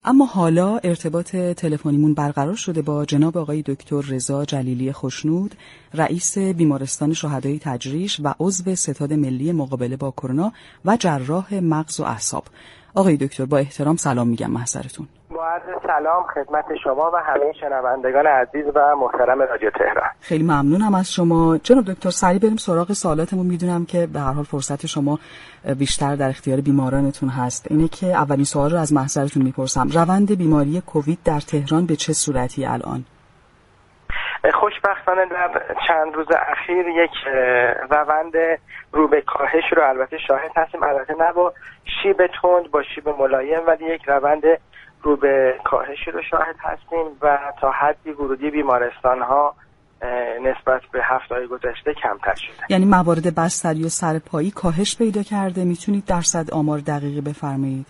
اما حالا ارتباط تلفنیمون برقرار شده با جناب آقای دکتر رضا جلیلی خوشنود، رئیس بیمارستان شهدای تجریش و عضو ستاد ملی مقابله با کرونا و جراح مغز و اعصاب. آقای دکتر، با احترام سلام میگم محضرتون. با عرض سلام خدمت شما و همه شنوندگان عزیز و محترم رادیو تهران. خیلی ممنونم از شما جناب دکتر. سریع بریم سراغ سوالاتمون. میدونم که به هر حال فرصت شما بیشتر در اختیار بیمارانتون هست. اینه که اولین سوال رو از محضرتون میپرسم. روند بیماری کووید در تهران به چه صورتی الان؟ خوشبختانه در چند روز اخیر یک روند رو به کاهش رو البته شاهد هستیم، البته نه با شیب تند، با شیب ملایم، ولی یک روند رو به کاهشی رو شاهد هستیم و تا حدی ورودی بیمارستان ها نسبت به هفته‌های گذشته کمتر شده. یعنی موارد بستری و سرپایی کاهش پیدا کرده. میتونید درصد آمار دقیقی بفرمایید؟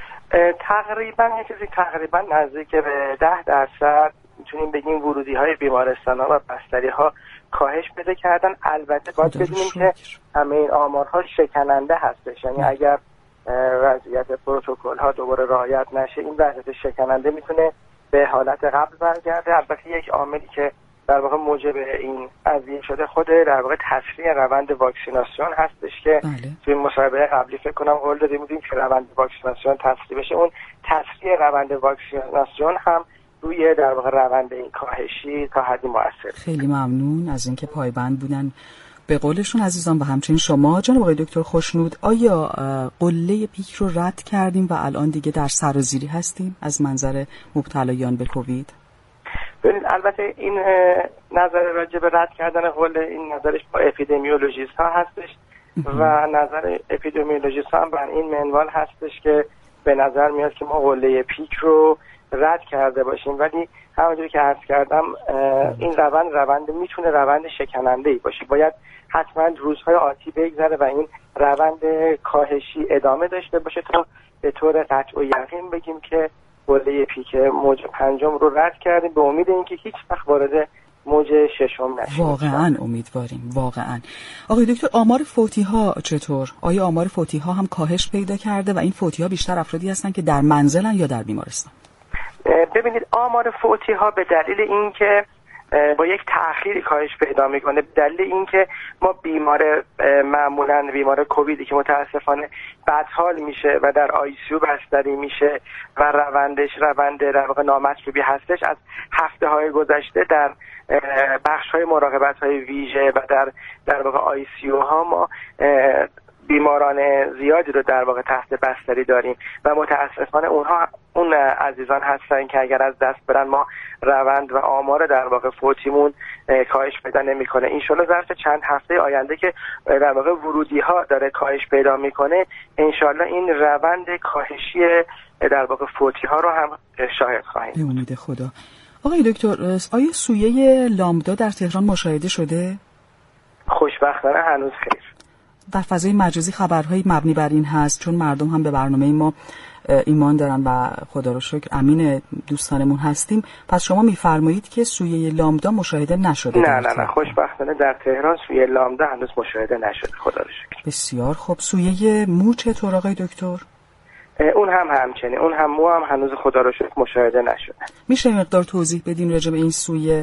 تقریبا نزدیک به 10% میتونیم بگیم ورودی های بیمارستان ها و بستری ها کاهش پیدا کردن. البته باید بدونیم که همه این آمارها شکننده هستش، یعنی اگر وضعیت پروتکل ها دوباره رعایت نشه این وضعیت شکننده میتونه به حالت قبل برگرده. البته یک عاملی که در واقع موجب این قضیه شده خود در واقع تسریع روند واکسیناسیون هستش که توی مصاحبه قبلی فکر کنم قول داده بودیم که روند واکسیناسیون تسریع بشه. اون تسریع روند واکسیناسیون هم روی در واقع روند این کاهشی تا حدی مؤثر. خیلی ممنون از اینکه پایبند بودن به قولشون عزیزان و همچنین شما جناب آقای دکتر خوشنود. آیا قله پیک رو رد کردیم و الان دیگه در سرازیری هستیم از منظر مبتلایان به کووید؟ ببینید البته این نظر راجع به رد کردن قله این نظرش با اپیدمیولوژیست ها هستش و نظر اپیدمیولوژیست ها هم بر این منوال هستش که به نظر میاد که ما قله پیک رو رد کرده باشیم، ولی همونجوری که عرض کردم این روند میتونه روند شکننده ای باشه. باید حتما روزهای آتی بگذره و این روند کاهشی ادامه داشته باشه تا به طور قطع و یقین بگیم که قله پیک موج پنجم رو رد کردیم، به امید اینکه هیچ وقت وارد موج ششم نشیم. واقعا امیدواریم. واقعا. آقای دکتر، آمار فوتی ها چطور؟ آیا آمار فوتی ها هم کاهش پیدا کرده و این فوتی ها بیشتر افرادی هستن که در منزلن یا در بیمارستان؟ ببینید آمار فوتی ها به دلیل اینکه با یک تأخیری کاهش پیدا میکنه، به دلیل اینکه ما معمولا بیمار کوویدی که متاسفانه بدحال میشه و در آی سی یو بستری میشه و روند در واقع نامطلوبی هستش، از هفته های گذشته در بخش های مراقبت های ویژه و در واقع آی سی یو ها ما بیماران زیادی رو در واقع تحت بستری داریم و متاسفانه اون عزیزان هستن که اگر از دست برن ما روند و آمار در واقع فوتیمون کاهش پیدا نمیکنه. ان شاءالله ظرف چند هفته آینده که در واقع ورودی ها داره کاهش پیدا میکنه، ان شاءالله این روند کاهشی در واقع فوتی ها رو هم شاهد خواهیم. به امید خدا. آقای دکتر، آیا سویه لامدا در تهران مشاهده شده؟ خوشبختانه هنوز خیر. در فضای مجازی خبرهای مبنی بر این هست، چون مردم هم به برنامه ما ایمان دارن و خدا رو شکر امین دوستانمون هستیم. پس شما میفرمایید که سویه لامدا مشاهده نشده؟ نه خوشبختانه در تهران سویه لامدا هنوز مشاهده نشده، خدا رو شکر. بسیار خوب. سویه مو چطور آقای دکتر؟ اون هم همچنین، اون هم مو هم هنوز خدا رو شکر مشاهده نشده. میشه مقدار توضیح بدین راجع به این سویه؟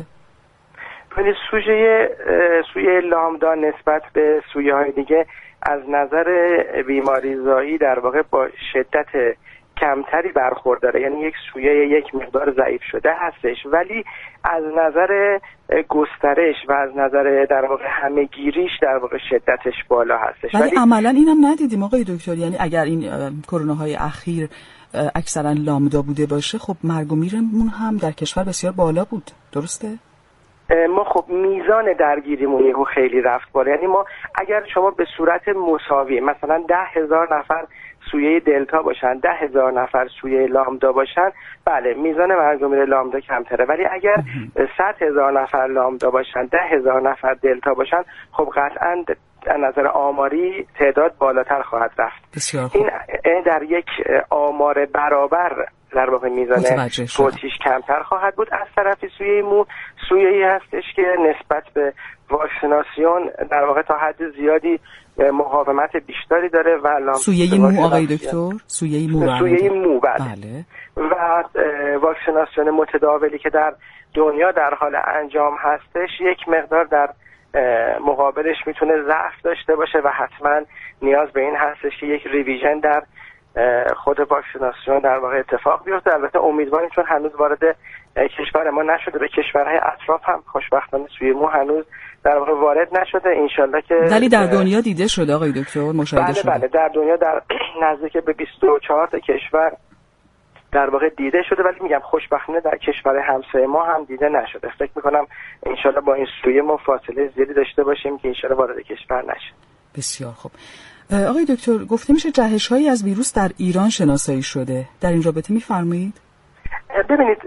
سویه لامدا نسبت به سویه های دیگه از نظر بیماریزایی در واقع با شدت کمتری برخورداره، یعنی یک سویه یک مقدار ضعیف شده هستش، ولی از نظر گسترش و از نظر در واقع همه‌گیریش در واقع شدتش بالا هستش. ولی عملاً اینم ندیدیم آقای دکتر، یعنی اگر این کروناهای اخیر اکثرا لامدا بوده باشه، خب مرگ و میرمون هم در کشور بسیار بالا بود، درسته؟ ما خب میزان درگیریمون یهو خیلی رفت بالا، یعنی ما اگر شما به صورت مساوی مثلا 10,000 نفر سویه دلتا باشن، 10,000 نفر سویه لامدا باشن، بله میزان مرگ و میر لامدا کمتره، ولی اگر 100,000 نفر لامدا باشن، 10,000 نفر دلتا باشن، خب قطعاً از نظر آماری تعداد بالاتر خواهد رفت. این در یک آمار برابر در واقع میزان فوتیش کمتر خواهد بود. از طرفی سویه مو سویه‌ای هستش که نسبت به واکسیناسیون در واقع تا حد زیادی مقاومت بیشتری داره و سویه مو آقای دکتر سویه مو بله. و واکسیناسیون متداولی که در دنیا در حال انجام هستش یک مقدار در مقابلش میتونه ضعف داشته باشه و حتما نیاز به این هستش که یک ریویژن در خود واکسیناسیون در واقع اتفاق بیفته. البته امیدواریم چون هنوز وارد کشور ما نشده، به کشورهای اطراف هم خوشبختانه سویه مو هنوز در واقع وارد نشده. انشالله که ولی در دنیا دیده شده آقای دکتر، مشاهده شده. بله در دنیا در نزدیک به 24 تا کشور در واقع دیده شده، ولی میگم خوشبختانه در کشور همسایه ما هم دیده نشده. فکر میکنم انشالله با این سویه ما فاصله زیادی داشته باشیم که انشالله وارد کشور نشه. بسیار خوب. آقای دکتر گفته میشه جهش‌هایی از ویروس در ایران شناسایی شده، در این رابطه میفرمایید؟ ببینید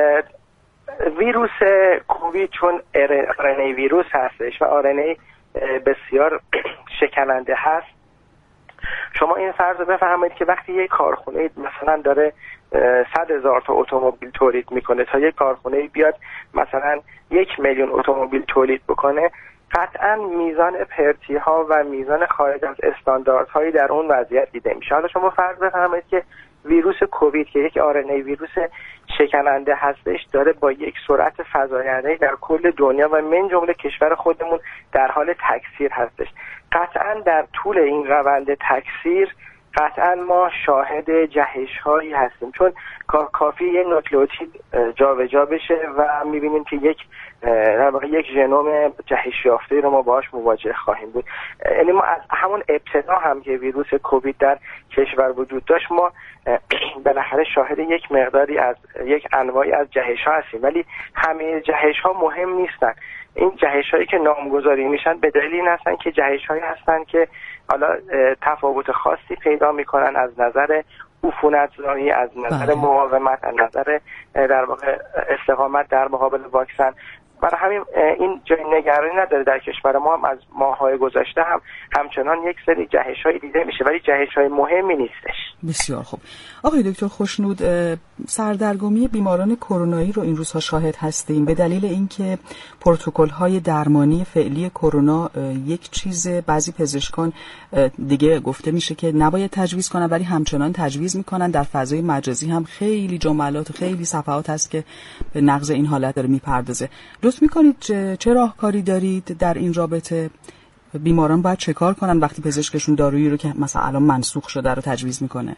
ویروس کووید چون آرن‌ای ویروس هستش و آرن‌ای بسیار شکننده هست، شما این فرض رو بفرمایید که وقتی یک کارخونه مثلا داره 100,000 تا اتومبیل تولید میکنه تا یک کارخونه بیاد مثلا 1,000,000 اتومبیل تولید بکنه، قطعا میزان پرتی ها و میزان خارج از استانداردهایی در اون وضعیت دیده میشه. حالا شما فرض بفرمایید که ویروس کووید که یک آرن‌ای ویروس شکننده هستش داره با یک سرعت فزاینده‌ای در کل دنیا و من جمله کشور خودمون در حال تکثیر هستش. قطعا در طول این روند تکثیر قطعا ما شاهد جهش‌هایی هستیم، چون کافی یک نوکلئوتید جابجا بشه و می‌بینیم که یک در واقع یک ژنوم جهش یافته رو ما باهاش مواجه خواهیم بود. یعنی ما از همون ابتدا هم که ویروس کووید در کشور وجود داشت ما بالاخره شاهد یک مقداری از یک انواعی از جهش‌ها هستیم، ولی همه جهش‌ها مهم نیستن. این جهش‌هایی که نامگذاری میشن به دلیل این هستن که جهش‌هایی هستن که حالا تفاوت خاصی پیدا میکنن از نظر عفونت‌زایی، از نظر مقاومت، از نظر در واقع استقامت در مقابل واکسن. برای همین این جای نگرانی نداره. در کشور ما هم از ماه‌های گذشته هم همچنان یک سری جهش‌های دیده میشه، ولی جهش‌های مهمی نیستش. بسیار خوب. آقای دکتر خوشنود، سردرگمی بیماران کرونایی رو این روزها شاهد هستیم به دلیل اینکه پروتکل‌های درمانی فعلی کرونا یک چیز بعضی پزشکان دیگه گفته میشه که نباید تجویز کنن ولی همچنان تجویز میکنن. در فضای مجازی هم خیلی جملات و خیلی صفحات هست که به نقض این حالت داره میپردازه. لطف میکنید چه راهکاری دارید در این رابطه؟ بیماران باید چه کار کنن وقتی پزشکشون دارویی رو که مثلا الان منسوخ شده رو تجویز میکنه؟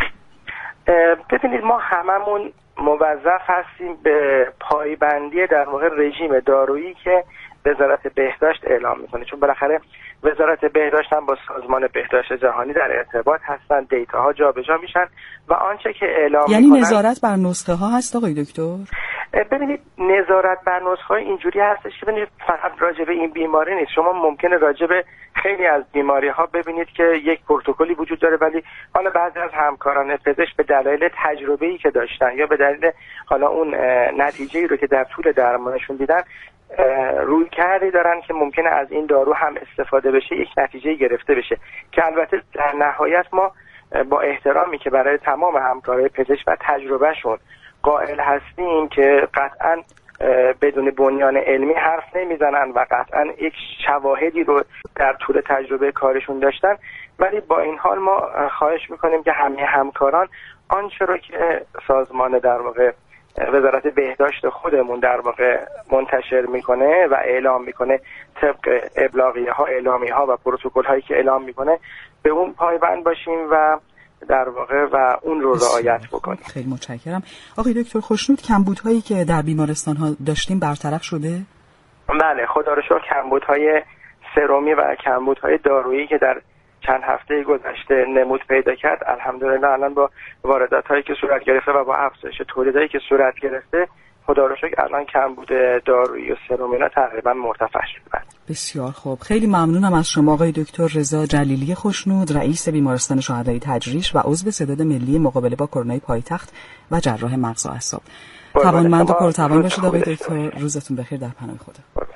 ببینید ما هممون موظف هستیم به پایبندی در واقع رژیم دارویی که وزارت بهداشت اعلام میکنه، چون بالاخره وزارت بهداشت هم با سازمان بهداشت جهانی در ارتباط هستن، دیتاها جابجا میشن و آنچه که اعلام یعنی نظارت بر نسخه ها هست آقای دکتر؟ ببینید نظارت بر نسخه ها اینجوری هستش که ببینید فقط راجع به این بیماری نیست، شما ممکنه راجع به خیلی از بیماری ها ببینید که یک پروتکلی وجود داره، ولی حالا بعضی از همکاران پزشک به دلایل تجربه‌ای که داشتن یا به دلیل حالا اون نتیجه‌ای رو که در طول درمانشون دیدن روی کردی دارن که ممکنه از این دارو هم استفاده بشه، یک نتیجه گرفته بشه که البته در نهایت ما با احترامی که برای تمام همکارای پزشک و تجربهشون قائل هستیم که قطعاً بدون بنیان علمی حرف نمیزنن و قطعاً یک شواهدی رو در طول تجربه کارشون داشتن، ولی با این حال ما خواهش میکنیم که همه همکاران آنچه رو که سازمان در واقع وزارت بهداشت خودمون در واقع منتشر میکنه و اعلام میکنه طبق ابلاغیه ها، اعلامیه ها و پروتکل هایی که اعلام میکنه به اون پایبند باشیم و در واقع و اون رو رعایت بکنیم. خیلی متشکرم. آقای دکتر خوشنود، کمبودهایی که در بیمارستان ها داشتیم برطرف شده؟ بله خدا رو شکر کمبودهای سرومی و کمبودهای دارویی که در چند هفته گذشته نمود پیدا کرد الحمدلله الان با واردات هایی که صورت گرفته و با افزایش تولیدایی که صورت گرفته خدا رو شکر الان کمبود دارویی و سرومینا تقریبا مرتفع شده. بسیار خوب. خیلی ممنونم از شما آقای دکتر رضا جلیلی خوشنود، رئیس بیمارستان شهدای تجریش و عضو ستاد ملی مقابله با کرونا پایتخت و جراح مغز و اعصاب. توانمند و پرتوان باشید آقای دکتر. روزتون بخیر، در پناه خدا.